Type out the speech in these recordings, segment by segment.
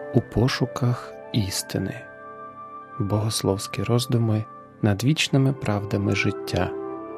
У пошуках істини. Богословські роздуми над вічними правдами життя.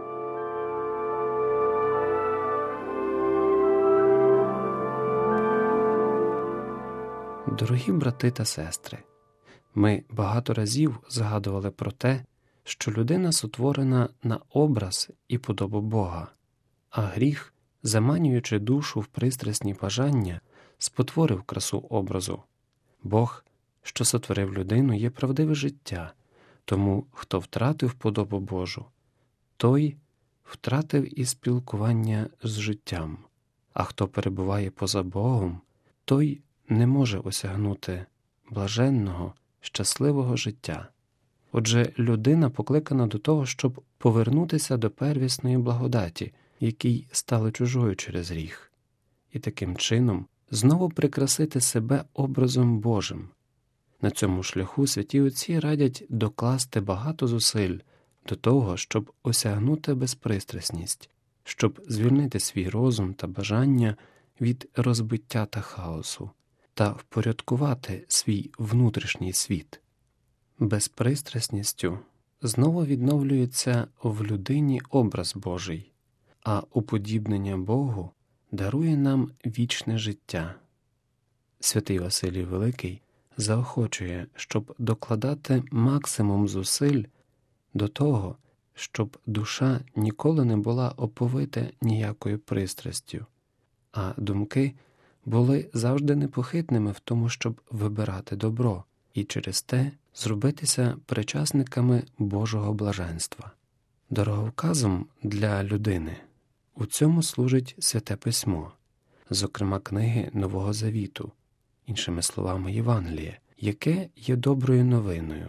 Дорогі брати та сестри, ми багато разів згадували про те, що людина сотворена на образ і подобу Бога, а гріх, заманюючи душу в пристрасні бажання, спотворив красу образу. Бог, що сотворив людину, є правдиве життя, тому хто втратив подобу Божу, той втратив і спілкування з життям, а хто перебуває поза Богом, той не може осягнути блаженного, щасливого життя. Отже, людина покликана до того, щоб повернутися до первісної благодаті, якій стала чужою через гріх, і таким чином знову прикрасити себе образом Божим. На цьому шляху святі отці радять докласти багато зусиль до того, щоб осягнути безпристрасність, щоб звільнити свій розум та бажання від розбиття та хаосу, та впорядкувати свій внутрішній світ. Безпристрасністю знову відновлюється в людині образ Божий, а уподібнення Богу дарує нам вічне життя. Святий Василій Великий заохочує, щоб докладати максимум зусиль до того, щоб душа ніколи не була оповита ніякою пристрастю, а думки були завжди непохитними в тому, щоб вибирати добро і через те зробитися причасниками Божого блаженства. Дороговказом для людини у цьому служить Святе Письмо, зокрема книги Нового Завіту, іншими словами Євангеліє, яке є доброю новиною.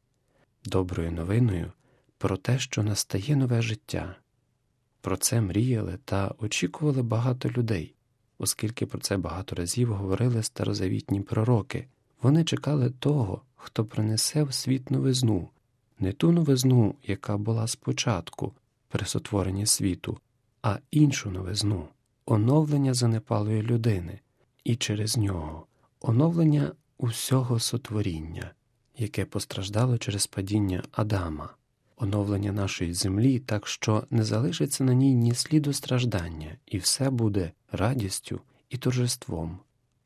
Доброю новиною про те, що настає нове життя. Про це мріяли та очікували багато людей, оскільки про це багато разів говорили старозавітні пророки. Вони чекали того, хто принесе в світ новизну, не ту новизну, яка була спочатку при сотворенні світу, а іншу новизну – оновлення занепалої людини і через нього оновлення усього сотворіння, яке постраждало через падіння Адама, оновлення нашої землі так, що не залишиться на ній ні сліду страждання, і все буде радістю і торжеством.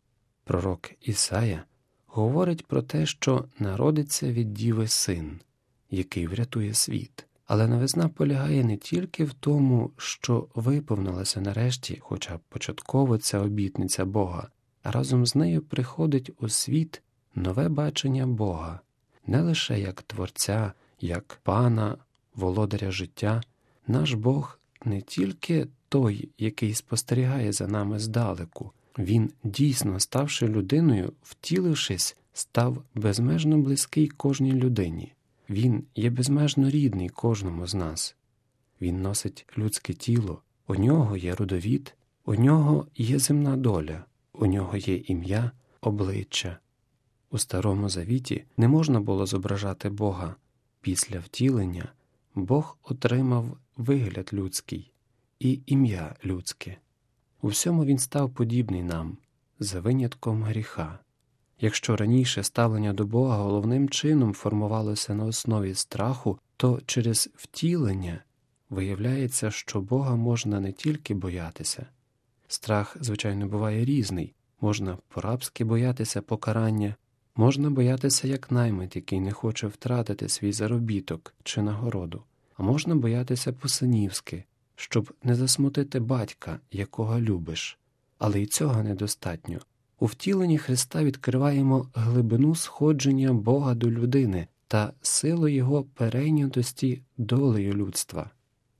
Пророк Ісая говорить про те, що народиться від Діви син, який врятує світ. Але новизна полягає не тільки в тому, що виповнилася нарешті, хоча початково ця обітниця Бога, а разом з нею приходить у світ нове бачення Бога, не лише як Творця, як Пана, володаря життя. Наш Бог не тільки той, який спостерігає за нами здалеку. Він, дійсно, ставши людиною, втілившись, став безмежно близький кожній людині. Він є безмежно рідний кожному з нас. Він носить людське тіло, у нього є родовід, у нього є земна доля, у нього є ім'я, обличчя. У Старому Завіті не можна було зображати Бога. Після втілення Бог отримав вигляд людський і ім'я людське. У всьому він став подібний нам, за винятком гріха. Якщо раніше ставлення до Бога головним чином формувалося на основі страху, то через втілення виявляється, що Бога можна не тільки боятися. Страх, звичайно, буває різний. Можна по-рабськи боятися покарання, можна боятися як наймит, який не хоче втратити свій заробіток чи нагороду, а можна боятися по-синівськи, щоб не засмутити батька, якого любиш. Але й цього недостатньо. У втіленні Христа відкриваємо глибину сходження Бога до людини та силу Його перейнятості долею людства.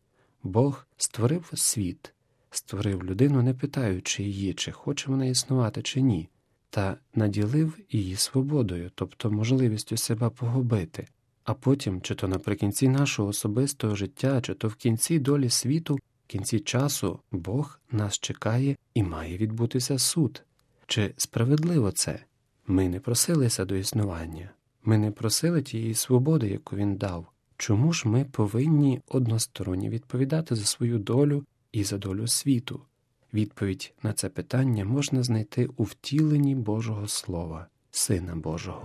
Бог створив світ, створив людину, не питаючи її, чи хоче вона існувати, чи ні, та наділив її свободою, тобто можливістю себе погубити. А потім, чи то наприкінці нашого особистого життя, чи то в кінці долі світу, в кінці часу Бог нас чекає і має відбутися суд. Чи справедливо це? Ми не просилися до існування. Ми не просили тієї свободи, яку Він дав. Чому ж ми повинні односторонньо відповідати за свою долю і за долю світу? Відповідь на це питання можна знайти у втіленні Божого Слова. Сина Божого.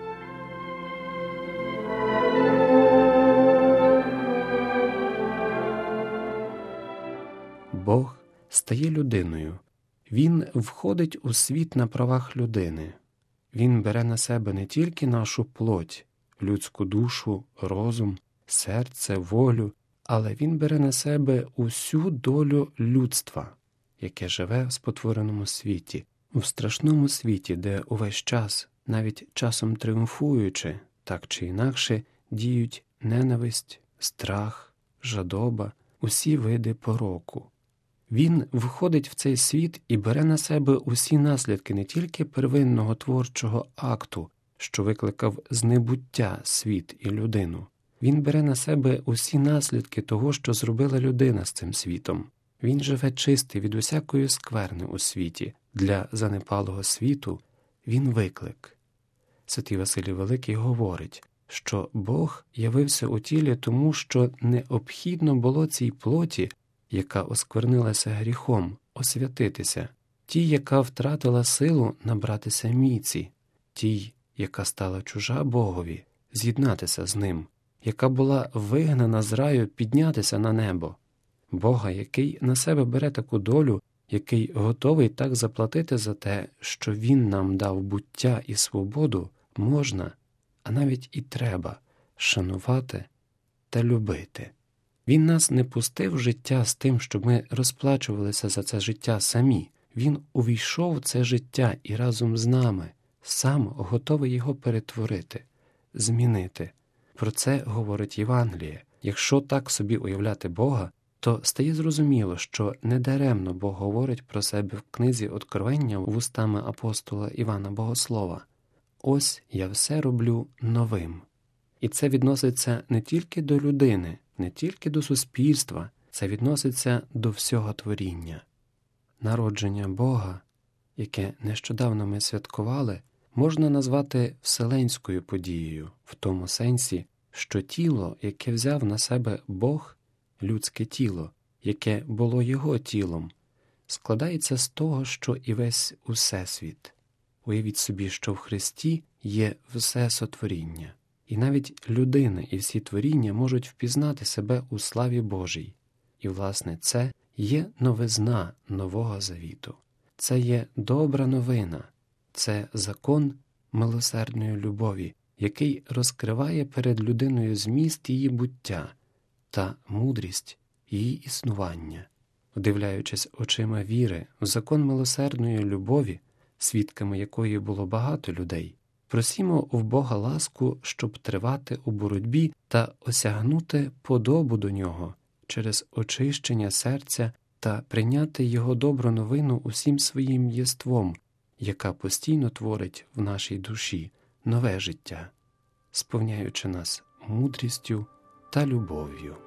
Бог стає людиною. Він входить у світ на правах людини. Він бере на себе не тільки нашу плоть, людську душу, розум, серце, волю, але Він бере на себе усю долю людства, яке живе в спотвореному світі, у страшному світі, де увесь час, навіть часом тріумфуючи, так чи інакше, діють ненависть, страх, жадоба, усі види пороку. Він входить в цей світ і бере на себе усі наслідки не тільки первинного творчого акту, що викликав знебуття світ і людину. Він бере на себе усі наслідки того, що зробила людина з цим світом. Він живе чистий від усякої скверни у світі. Для занепалого світу він виклик. Святий Василій Великий говорить, що Бог явився у тілі тому, що необхідно було цій плоті, яка осквернилася гріхом, освятитися, тій, яка втратила силу набратися міці, тій, яка стала чужа Богові, з'єднатися з Ним, яка була вигнана з раю піднятися на небо. Бога, який на себе бере таку долю, який готовий так заплатити за те, що Він нам дав буття і свободу, можна, а навіть і треба, шанувати та любити. Він нас не пустив в життя з тим, щоб ми розплачувалися за це життя самі. Він увійшов в це життя і разом з нами, сам готовий його перетворити, змінити. Про це говорить Євангеліє. Якщо так собі уявляти Бога, то стає зрозуміло, що недаремно Бог говорить про себе в книзі Откровення вустами апостола Івана Богослова. «Ось я все роблю новим». І це відноситься не тільки до людини, не тільки до суспільства, це відноситься до всього творіння. Народження Бога, яке нещодавно ми святкували, можна назвати вселенською подією, в тому сенсі, що тіло, яке взяв на себе Бог, людське тіло, яке було Його тілом, складається з того, що і весь усесвіт. Уявіть собі, що в Христі є все сотворіння. І навіть людина і всі творіння можуть впізнати себе у славі Божій. І, власне, це є новизна Нового Завіту. Це є добра новина. Це закон милосердної любові, який розкриває перед людиною зміст її буття та мудрість її існування. Вдивляючись очима віри в закон милосердної любові, свідками якої було багато людей, просімо в Бога ласку, щоб тривати у боротьбі та осягнути подобу до Нього через очищення серця та прийняти Його добру новину усім своїм єством, яка постійно творить в нашій душі нове життя, сповняючи нас мудрістю та любов'ю.